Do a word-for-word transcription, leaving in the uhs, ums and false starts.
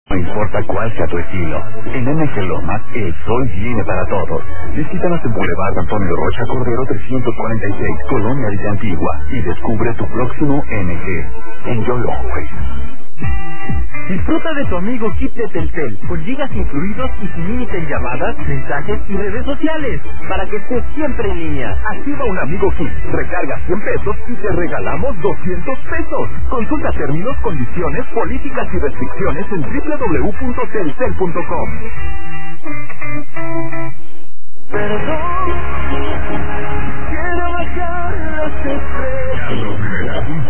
No importa cuál sea tu estilo, en M G Lomas el sol viene para todos. Visítanos en Boulevard Antonio Rocha Cordero trescientos cuarenta y seis, Colonia Villa Antigua, y descubre tu próximo M G. Enjoy always. Disfruta de tu amigo kit de Telcel, con gigas incluidos y sin límite en llamadas, mensajes y redes sociales, para que estés siempre en línea. Activa un amigo kit, recarga cien pesos y te regalamos doscientos pesos. Consulta términos, condiciones, políticas y restricciones en doble u doble u doble u punto telcel punto com. Perdón, quiero bajar las estrellas.